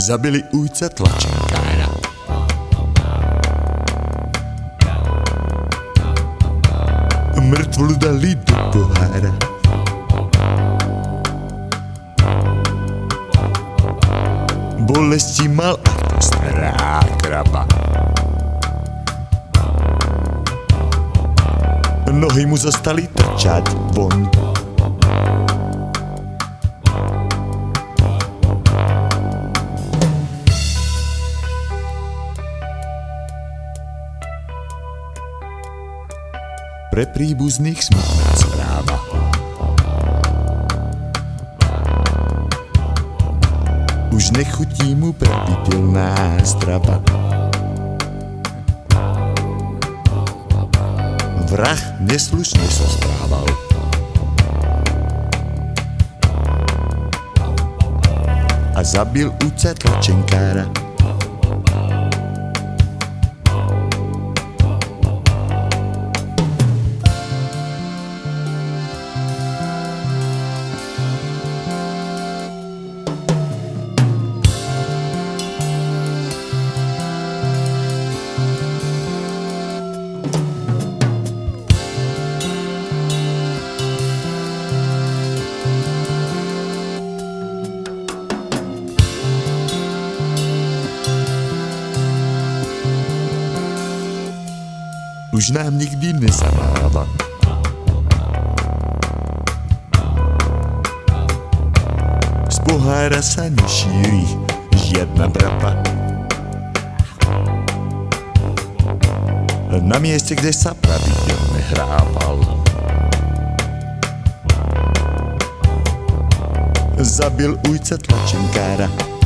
Zabili ujca tlačenkára. Mrtvolu dali do pohára. Bolesti mal a to stará kraba. Nohy mu zostali trčať von. Pre príbuzných smutná správa. Už nechutí mu pravidelná strava. Vrah neslušne sa správal. A zabil ujca tlačenkára. Už nám nikdy nezamáva. Z pohára sa nešíri žiadna drapa. Na mieste, kde sa pravidelne hrápal, zabil ujca tlačenkára.